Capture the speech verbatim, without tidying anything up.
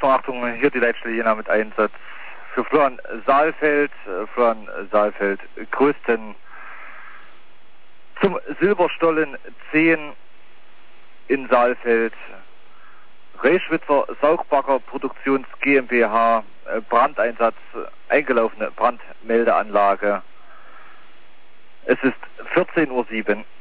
Achtung, hier die Leitstelle Jena mit Einsatz für Florian Saalfeld. Florian Saalfeld, größten zum Silberstollen zehn in Saalfeld. Rehschwitzer Saugbagger Produktions GmbH, Brandeinsatz, eingelaufene Brandmeldeanlage. Es ist vierzehn Uhr sieben.